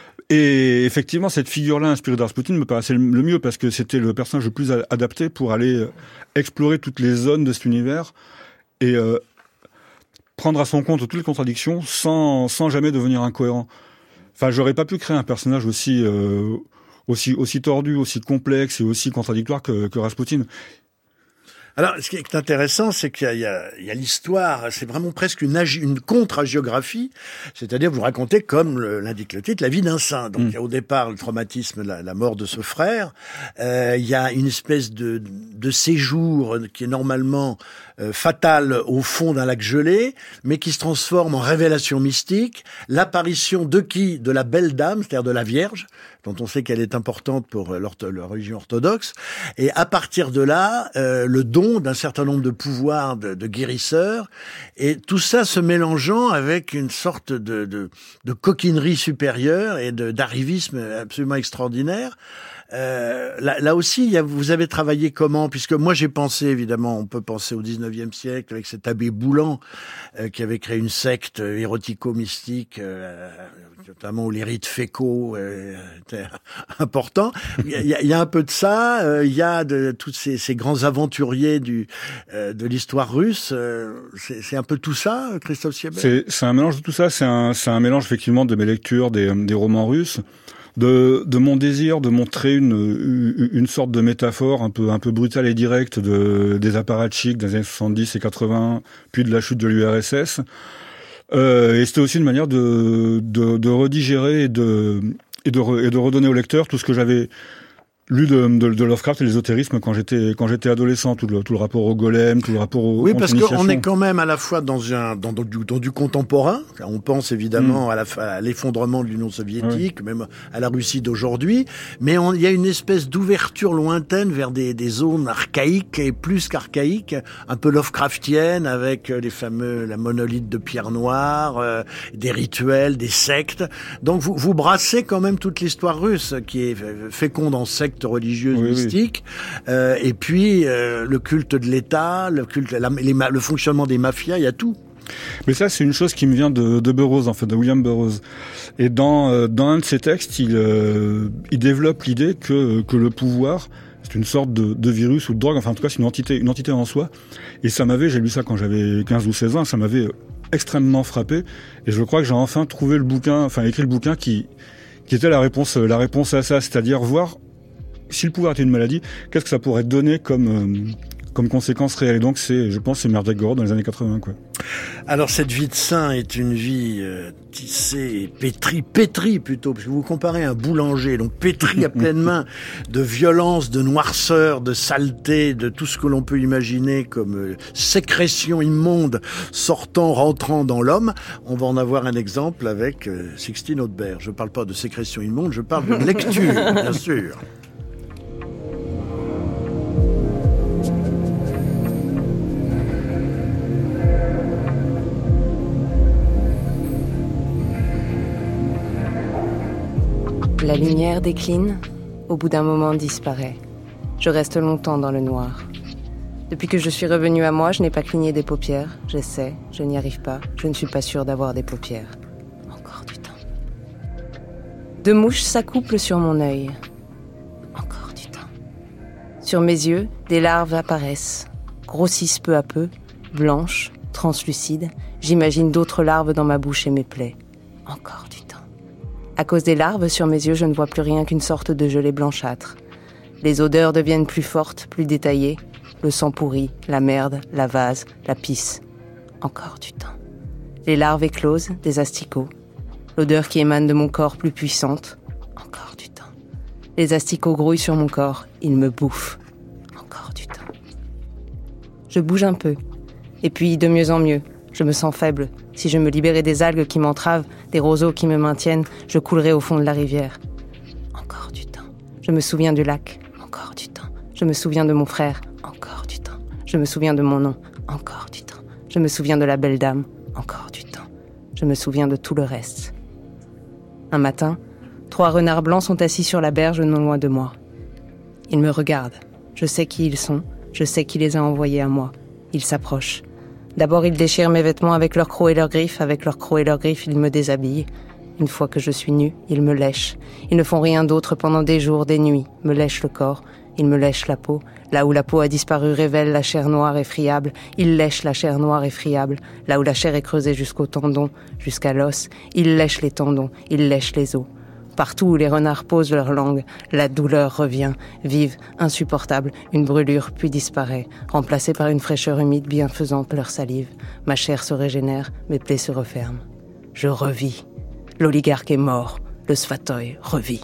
Et effectivement, cette figure-là, inspirée de Rasputin, me paraissait le mieux parce que c'était le personnage le plus adapté pour aller explorer toutes les zones de cet univers et euh, prendre à son compte toutes les contradictions sans, sans jamais devenir incohérent. Enfin, j'aurais pas pu créer un personnage aussi, euh, aussi, aussi tordu, aussi complexe et aussi contradictoire que, que Rasputin. Alors, ce qui est intéressant, c'est qu'il y a, il y a, il y a l'histoire, c'est vraiment presque une, agi, une contre-agiographie, c'est-à-dire vous racontez, comme le, l'indique le titre, la vie d'un saint. Donc, mmh. il y a au départ le traumatisme, la, la mort de ce frère, euh, il y a une espèce de, de séjour qui est normalement euh, fatal au fond d'un lac gelé, mais qui se transforme en révélation mystique, l'apparition de qui? De la belle dame, c'est-à-dire de la Vierge, dont on sait qu'elle est importante pour la religion orthodoxe, et à partir de là, euh, le don d'un certain nombre de pouvoirs de, de guérisseurs, et tout ça se mélangeant avec une sorte de, de, de coquinerie supérieure et de, d'arrivisme absolument extraordinaire. Euh, là, là aussi, il y a, vous avez travaillé comment? Puisque moi, j'ai pensé, évidemment, on peut penser au dix-neuvième siècle avec cet abbé Boulan euh, qui avait créé une secte érotico-mystique, euh, notamment où les rites fécaux euh, étaient importants. Il y, a, il y a un peu de ça. Euh, il y a de tous ces, ces grands aventuriers du euh, de l'histoire russe. Euh, c'est, c'est un peu tout ça, Christophe Siebert? C'est, c'est un mélange de tout ça. C'est un, c'est un mélange effectivement de mes lectures des, des romans russes. de, de mon désir de montrer une, une sorte de métaphore un peu, un peu brutale et directe de, des apparatchiks des années soixante-dix et quatre-vingts, puis de la chute de l'U R S S. Euh, et c'était aussi une manière de, de, de redigérer et de, et de, re, et de redonner au lecteur tout ce que j'avais lu de, de, de Lovecraft et l'ésotérisme quand j'étais quand j'étais adolescent, tout le, tout le rapport au golem, tout le rapport au oui, parce qu'on est quand même à la fois dans un dans, dans, du, dans du contemporain. On pense évidemment mmh. à, la, à l'effondrement de l'Union soviétique, oui. même à la Russie d'aujourd'hui, mais on, il y a une espèce d'ouverture lointaine vers des, des zones archaïques et plus qu'archaïques, un peu Lovecraftiennes, avec les fameux la monolithe de pierre noire, euh, des rituels, des sectes. Donc vous vous brassez quand même toute l'histoire russe qui est féconde en sectes religieuse, oui, mystique, oui. Euh, et puis euh, le culte de l'État, le culte, la, les, le fonctionnement des mafias, il y a tout. Mais ça, c'est une chose qui me vient de, de Burroughs, en fait, de William Burroughs. Et dans euh, dans un de ses textes, il euh, il développe l'idée que que le pouvoir c'est une sorte de, de virus ou de drogue, enfin en tout cas c'est une entité une entité en soi. Et ça m'avait, j'ai lu ça quand j'avais quinze ou seize ans, ça m'avait extrêmement frappé. Et je crois que j'ai enfin trouvé le bouquin, enfin écrit le bouquin qui qui était la réponse la réponse à ça, c'est-à-dire voir si le pouvoir était une maladie, qu'est-ce que ça pourrait donner comme euh, comme conséquence réelle. Et donc c'est, je pense, c'est Merdek Gorod dans les années quatre-vingts, quoi. Alors cette vie de saint est une vie euh, tissée, pétrie, pétrie plutôt, parce que vous comparez un boulanger, donc pétrie à pleine main de violence, de noirceur, de saleté, de tout ce que l'on peut imaginer comme euh, sécrétion immonde sortant, rentrant dans l'homme. On va en avoir un exemple avec euh, Sixtine Audebert. Je parle pas de sécrétion immonde, je parle de lecture, bien sûr. La lumière décline, au bout d'un moment disparaît. Je reste longtemps dans le noir. Depuis que je suis revenue à moi, je n'ai pas cligné des paupières. J'essaie, je n'y arrive pas. Je ne suis pas sûre d'avoir des paupières. Encore du temps. Deux mouches s'accouplent sur mon œil. Encore du temps. Sur mes yeux, des larves apparaissent, grossissent peu à peu, blanches, translucides. J'imagine d'autres larves dans ma bouche et mes plaies. Encore du temps. À cause des larves, sur mes yeux, je ne vois plus rien qu'une sorte de gelée blanchâtre. Les odeurs deviennent plus fortes, plus détaillées. Le sang pourri, la merde, la vase, la pisse. Encore du temps. Les larves éclosent, des asticots. L'odeur qui émane de mon corps plus puissante. Encore du temps. Les asticots grouillent sur mon corps, ils me bouffent. Encore du temps. Je bouge un peu. Et puis, de mieux en mieux, je me sens faible. Si je me libérais des algues qui m'entravent, des roseaux qui me maintiennent, je coulerais au fond de la rivière. Encore du temps. Je me souviens du lac. Encore du temps. Je me souviens de mon frère. Encore du temps. Je me souviens de mon nom. Encore du temps. Je me souviens de la belle dame. Encore du temps. Je me souviens de tout le reste. Un matin, trois renards blancs sont assis sur la berge non loin de moi. Ils me regardent. Je sais qui ils sont. Je sais qui les a envoyés à moi. Ils s'approchent. D'abord, ils déchirent mes vêtements avec leurs crocs et leurs griffes. Avec leurs crocs et leurs griffes, ils me déshabillent. Une fois que je suis nue, ils me lèchent. Ils ne font rien d'autre pendant des jours, des nuits. Me lèchent le corps. Ils me lèchent la peau. Là où la peau a disparu révèle la chair noire et friable. Ils lèchent la chair noire et friable. Là où la chair est creusée jusqu'au tendon, jusqu'à l'os, ils lèchent les tendons. Ils lèchent les os. Partout où les renards posent leur langue, la douleur revient, vive, insupportable, une brûlure puis disparaît, remplacée par une fraîcheur humide bienfaisante leur salive. Ma chair se régénère, mes plaies se referment. Je revis. L'oligarque est mort, le svatoi revit.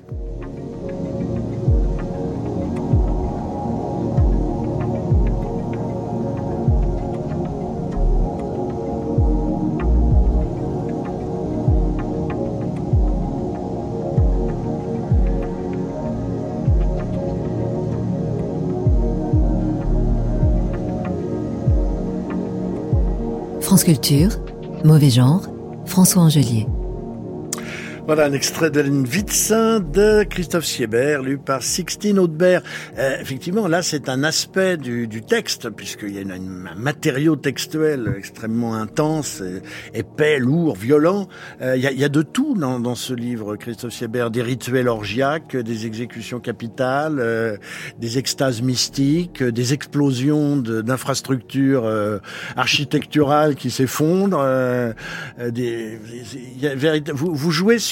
France Culture, Mauvais genre, François Angelier. Voilà un extrait de Une vie de saint de Christophe Siebert, lu par Sixtine Audebert. Euh, effectivement, là, c'est un aspect du, du texte, puisqu'il y a une, une, un matériau textuel extrêmement intense, épais, lourd, violent. Euh, il, y a, il y a de tout dans, dans ce livre, Christophe Siebert, des rituels orgiaques, des exécutions capitales, euh, des extases mystiques, des explosions de, d'infrastructures euh, architecturales qui s'effondrent. Euh, des, il y a, vous, vous jouez sur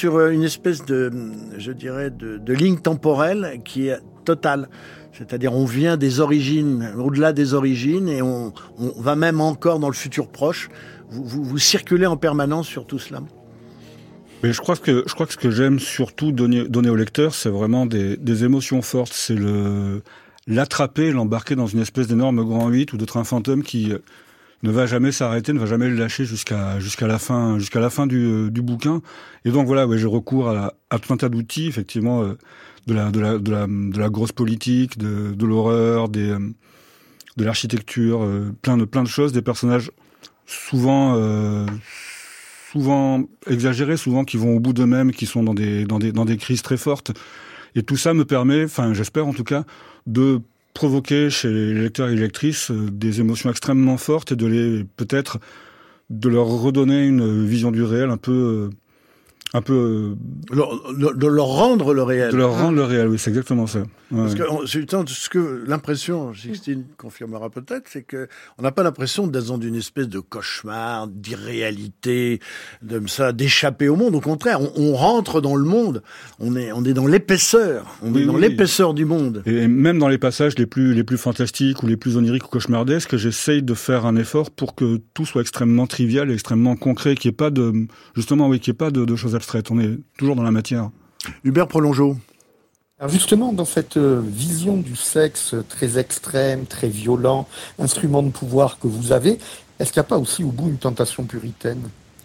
sur une espèce de, je dirais, de, de ligne temporelle qui est totale. C'est-à-dire, on vient des origines, au-delà des origines, et on, on va même encore dans le futur proche. Vous, vous, vous circulez en permanence sur tout cela. Mais je crois que je crois que ce que j'aime surtout donner, donner au lecteur, c'est vraiment des, des émotions fortes. C'est le l'attraper, l'embarquer dans une espèce d'énorme grand huit ou de train fantôme qui ne va jamais s'arrêter, ne va jamais le lâcher jusqu'à jusqu'à la fin jusqu'à la fin du, du bouquin. Et donc voilà, ouais, j'ai recours à, à tout un tas d'outils, effectivement, euh, de la de la de la de la grosse politique, de, de l'horreur, des euh, de l'architecture, euh, plein de plein de choses, des personnages souvent euh, souvent exagérés, souvent qui vont au bout d'eux-mêmes, qui sont dans des dans des dans des crises très fortes. Et tout ça me permet, enfin j'espère en tout cas, de provoquer chez les lecteurs et les lectrices des émotions extrêmement fortes et de les peut-être de leur redonner une vision du réel un peu un peu de leur, leur rendre le réel. De leur rendre le réel, oui, c'est exactement ça. Ouais, Parce ouais. que c'est ce que l'impression, Sixtine confirmera peut-être, c'est que on n'a pas l'impression d'être dans une espèce de cauchemar, d'irréalité, de ça, d'échapper au monde. Au contraire, on, on rentre dans le monde. On est, on est dans l'épaisseur. On Oui, est dans oui. l'épaisseur du monde. Et même dans les passages les plus les plus fantastiques ou les plus oniriques ou cauchemardesques, j'essaye de faire un effort pour que tout soit extrêmement trivial et extrêmement concret, qu'il n'y ait pas de justement, oui, qu'il n'y ait pas de, de choses abstraites. On est toujours dans la matière. Hubert Prolongeau. Alors justement, dans cette euh, vision du sexe très extrême, très violent, instrument de pouvoir que vous avez, est-ce qu'il n'y a pas aussi au bout une tentation puritaine ?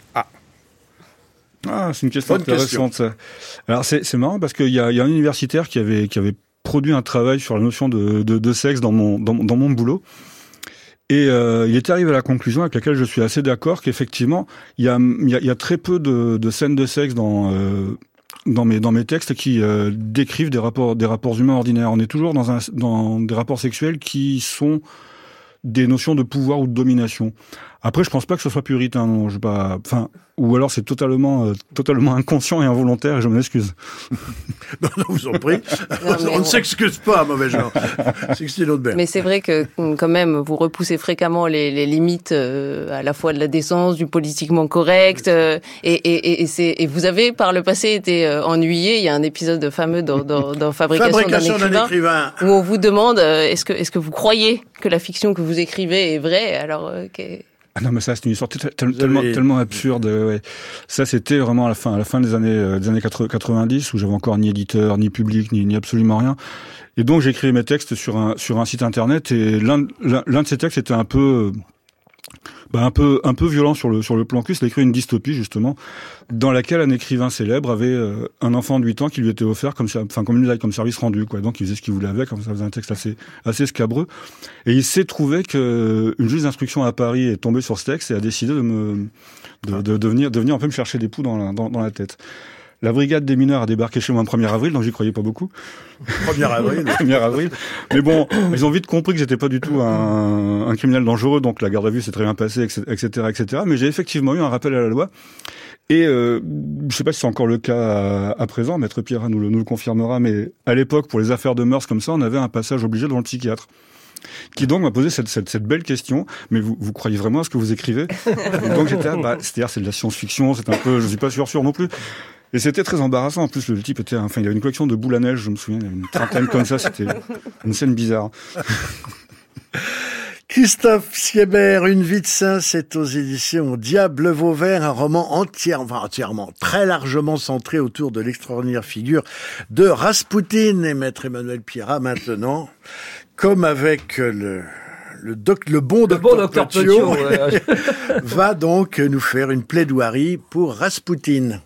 Ah, c'est une question Bonne intéressante. Ça. Alors c'est c'est marrant parce qu'il y a, il y a un universitaire qui avait qui avait produit un travail sur la notion de de, de sexe dans mon dans, dans mon boulot. Et euh, il était arrivé à la conclusion avec laquelle je suis assez d'accord qu'effectivement il y a il y a, il y a très peu de, de scènes de sexe dans euh, dans mes dans mes textes qui euh, décrivent des rapports des rapports humains ordinaires. On est toujours dans un dans des rapports sexuels qui sont des notions de pouvoir ou de domination. Après, je pense pas que ce soit puritain, non. Je pas, enfin, ou alors c'est totalement, euh, totalement inconscient et involontaire. Et je m'en excuse. Non, non, vous en prie. Non, on on... ne s'excuse pas, mauvais genre. Sixtine Audebert. Mais c'est vrai que quand même, vous repoussez fréquemment les, les limites euh, à la fois de la décence, du politiquement correct, euh, et, et, et, c'est, et vous avez par le passé été euh, ennuyé. Il y a un épisode fameux dans, dans, dans Fabrication, Fabrication d'un, d'un, écrivain, écrivain où on vous demande euh, est-ce que est-ce que vous croyez que la fiction que vous écrivez est vraie ? Alors euh, que... Ah non, mais ça, c'est une histoire t- t- tellement, avez... tellement absurde. Ouais. Ça, c'était vraiment à la fin, à la fin des années, euh, des années quatre-vingt-dix, où j'avais encore ni éditeur, ni public, ni, ni absolument rien. Et donc, j'écrivais mes textes sur un, sur un site internet, et l'un, l'un, l'un de ces textes était un peu, bah, un peu, un peu violent sur le, sur le plan cul. C'est écrit une dystopie, justement, dans laquelle un écrivain célèbre avait euh, un enfant de huit ans qui lui était offert comme, enfin, comme une médaille, comme service rendu, quoi. Donc, il faisait ce qu'il voulait avec, comme ça faisait un texte assez, assez scabreux. Et il s'est trouvé que une juge d'instruction à Paris est tombée sur ce texte et a décidé de me, de, de, de venir, de venir un peu me chercher des poux dans la, dans, dans la tête. La brigade des mineurs a débarqué chez moi le premier avril, donc j'y croyais pas beaucoup. premier avril. premier avril. Mais bon, ils ont vite compris que j'étais pas du tout un, un criminel dangereux, donc la garde à vue s'est très bien passée, et cetera, et cetera. Mais j'ai effectivement eu un rappel à la loi. Et euh, je sais pas si c'est encore le cas à, à présent, Maître Pierrat nous le, nous le confirmera, mais à l'époque, pour les affaires de mœurs comme ça, on avait un passage obligé devant le psychiatre, qui donc m'a posé cette, cette, cette belle question. Mais vous, vous croyez vraiment à ce que vous écrivez ? Et donc j'étais, ah, bah, c'est-à-dire c'est de la science-fiction, c'est un peu, je suis pas sûr sûr non plus. Et c'était très embarrassant. En plus, le type était, enfin, il avait une collection de boules à neige, je me souviens, il y avait une trentaine comme ça, c'était une scène bizarre. Christophe Siebert, Une vie de saint, c'est aux éditions Diable Vauvert, un roman entier, enfin entièrement, très largement centré autour de l'extraordinaire figure de Raspoutine. Et Maître Emmanuel Pierrat, maintenant, comme avec le... Le, doc, le bon le docteur, bon docteur Petiot, ouais. va donc nous faire une plaidoirie pour Raspoutine.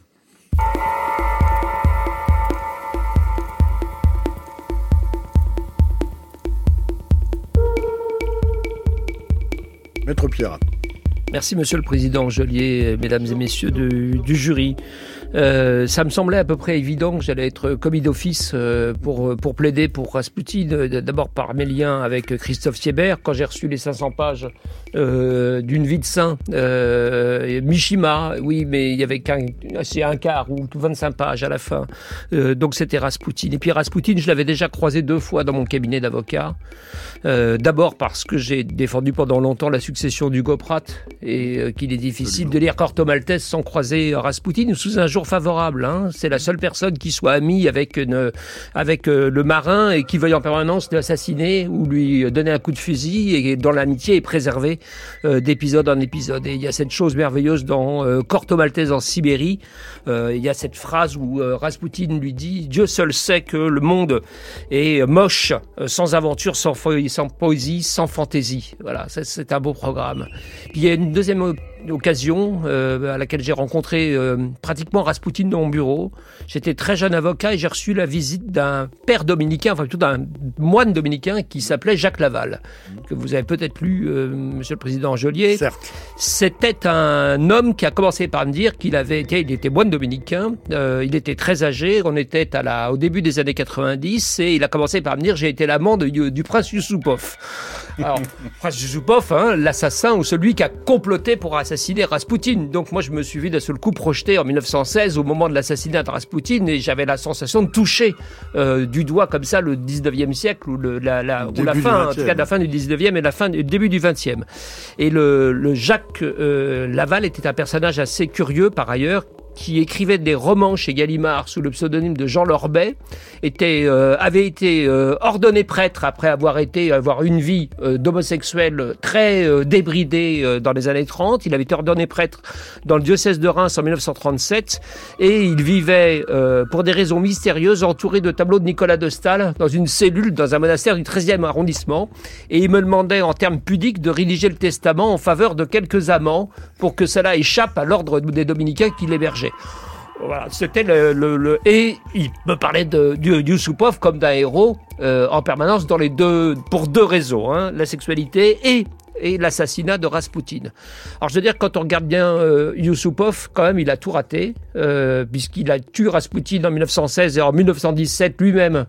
Maître Pierrat. Merci Monsieur le Président Geôlier, Mesdames et Messieurs de, du jury. Euh, ça me semblait à peu près évident que j'allais être commis d'office euh, pour, pour plaider pour Raspoutine, d'abord par mes liens avec Christophe Siebert, quand j'ai reçu les cinq cents pages euh, d'Une vie de saint, euh, Mishima, oui, mais il y avait qu'un, c'est un quart ou vingt-cinq pages à la fin, euh, donc c'était Raspoutine. Et puis Raspoutine, je l'avais déjà croisé deux fois dans mon cabinet d'avocat, euh, d'abord parce que j'ai défendu pendant longtemps la succession d'Hugo Pratt, et euh, qu'il est difficile de lire Corto Maltese sans croiser Raspoutine, sous un jour toujours favorable. Hein. C'est la seule personne qui soit amie avec, une, avec euh, le marin et qui veuille en permanence l'assassiner ou lui donner un coup de fusil et dont l'amitié est préservée euh, d'épisode en épisode. Et il y a cette chose merveilleuse dans euh, Corto Maltese en Sibérie. Euh, il y a cette phrase où euh, Raspoutine lui dit « Dieu seul sait que le monde est moche, euh, sans aventure, sans, fo- sans poésie, sans fantaisie. » Voilà, c'est, c'est un beau programme. Puis il y a une deuxième occasion euh, à laquelle j'ai rencontré euh, pratiquement Raspoutine dans mon bureau. J'étais très jeune avocat et j'ai reçu la visite d'un père dominicain, enfin plutôt d'un moine dominicain qui s'appelait Jacques Laval, que vous avez peut-être lu, euh, Monsieur le Président Geôlier. Certes. C'était un homme qui a commencé par me dire qu'il avait été, il était moine dominicain, euh, il était très âgé, on était à la, au début des années quatre-vingt-dix et il a commencé par me dire j'ai été l'amant du, du prince Yusupov. Alors, prince Yusupov, hein, l'assassin ou celui qui a comploté pour assassiner Raspoutine. Donc moi je me suis vu d'un seul coup projeté en mille neuf cent seize au moment de l'assassinat de Raspoutine et j'avais la sensation de toucher euh, du doigt comme ça le dix-neuvième siècle ou, le, la, la, ou la fin, en tout cas la fin du dix-neuvième et la fin du début du vingtième. Et le, le Jacques euh, Laval était un personnage assez curieux par ailleurs, qui écrivait des romans chez Gallimard sous le pseudonyme de Jean Lorbet, était, euh, avait été euh, ordonné prêtre après avoir été avoir une vie euh, d'homosexuel très euh, débridée euh, dans les années trente. Il avait été ordonné prêtre dans le diocèse de Reims en mille neuf cent trente-sept et il vivait euh, pour des raisons mystérieuses entouré de tableaux de Nicolas de Staël dans une cellule dans un monastère du treizième arrondissement et il me demandait en termes pudiques de rédiger le testament en faveur de quelques amants pour que cela échappe à l'ordre des dominicains qui l'hébergeaient. Voilà, c'était le, le, le et il me parlait de, de Yusupov comme d'un héros euh, en permanence dans les deux pour deux raisons, hein, la sexualité et et l'assassinat de Raspoutine. Alors je veux dire, quand on regarde bien euh, Yusupov, quand même, il a tout raté, euh, puisqu'il a tué Raspoutine en mille neuf cent seize et en mille neuf cent dix-sept, lui-même,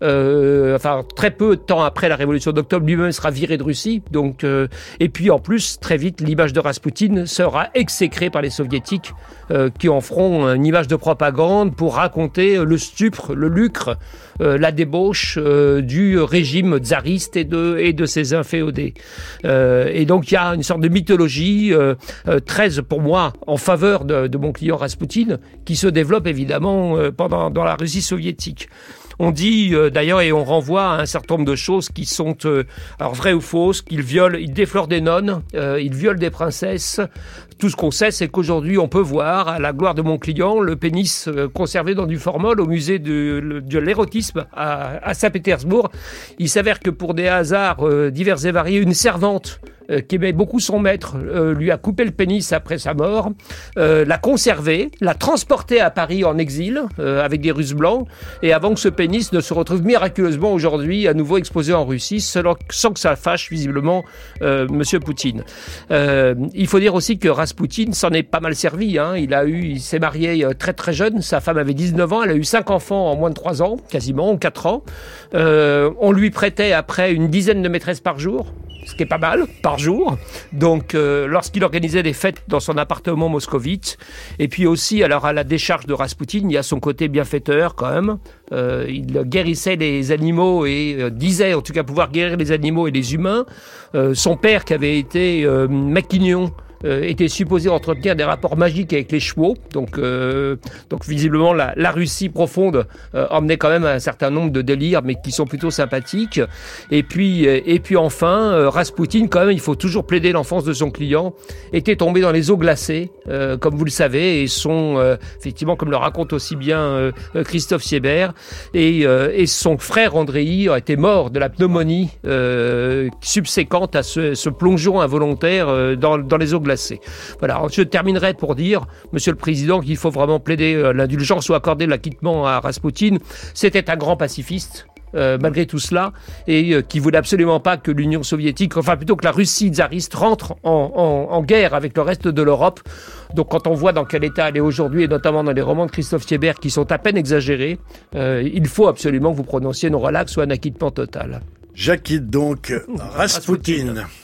euh, enfin très peu de temps après la Révolution d'octobre, lui-même sera viré de Russie. Donc, euh, et puis en plus, très vite, l'image de Raspoutine sera exécrée par les soviétiques, euh, qui en feront une image de propagande pour raconter le stupre, le lucre, euh, la débauche euh, du régime tsariste et de, et de ses inféodés. Euh, Et donc il y a une sorte de mythologie euh, euh, très, pour moi, en faveur de, de mon client Raspoutine, qui se développe évidemment euh, pendant dans la Russie soviétique. On dit euh, d'ailleurs, et on renvoie à un certain nombre de choses qui sont euh, alors vraies ou fausses, qu'il viole, il déflore des nonnes, euh, il viole des princesses. Tout ce qu'on sait, c'est qu'aujourd'hui, on peut voir, à la gloire de mon client, le pénis euh, conservé dans du formol au musée de, de l'érotisme à, à Saint-Pétersbourg. Il s'avère que pour des hasards euh, divers et variés, une servante euh, qui aimait beaucoup son maître euh, lui a coupé le pénis après sa mort, euh, l'a conservé, l'a transporté à Paris en exil euh, avec des Russes blancs, et avant que ce pénis ne se retrouve miraculeusement aujourd'hui à nouveau exposé en Russie, sans, sans que ça fâche visiblement euh, Monsieur Poutine. Euh, il faut dire aussi que Raspoutine s'en est pas mal servi. Hein. Il a eu, il s'est marié très très jeune. Sa femme avait dix-neuf ans. Elle a eu cinq enfants en moins de trois ans, quasiment, en quatre ans. Euh, on lui prêtait après une dizaine de maîtresses par jour, ce qui est pas mal, par jour. Donc, euh, lorsqu'il organisait des fêtes dans son appartement moscovite, et puis aussi, alors à la décharge de Raspoutine, il y a son côté bienfaiteur quand même. Euh, il guérissait les animaux et euh, disait, en tout cas, pouvoir guérir les animaux et les humains. Euh, son père, qui avait été euh, maquignon, Euh, était supposé entretenir des rapports magiques avec les chevaux. Donc, euh, donc visiblement, la, la Russie profonde euh, emmenait quand même un certain nombre de délires, mais qui sont plutôt sympathiques. Et puis, euh, et puis enfin, euh, Raspoutine, quand même, il faut toujours plaider l'enfance de son client, était tombé dans les eaux glacées, euh, comme vous le savez, et son, euh, effectivement, comme le raconte aussi bien euh, Christophe Siebert, et, euh, et son frère Andréi était mort de la pneumonie euh, subséquente à ce, ce plongeon involontaire euh, dans, dans les eaux glacées. Voilà, alors je terminerai pour dire, Monsieur le Président, qu'il faut vraiment plaider euh, l'indulgence ou accorder l'acquittement à Raspoutine. C'était un grand pacifiste. Euh, malgré tout cela, et euh, qui voulait absolument pas que l'Union soviétique, enfin plutôt que la Russie tsariste rentre en, en, en guerre avec le reste de l'Europe. Donc quand on voit dans quel état elle est aujourd'hui, et notamment dans les romans de Christophe Siebert qui sont à peine exagérés, euh, il faut absolument que vous prononciez non relax ou un acquittement total. J'acquitte donc Raspoutine.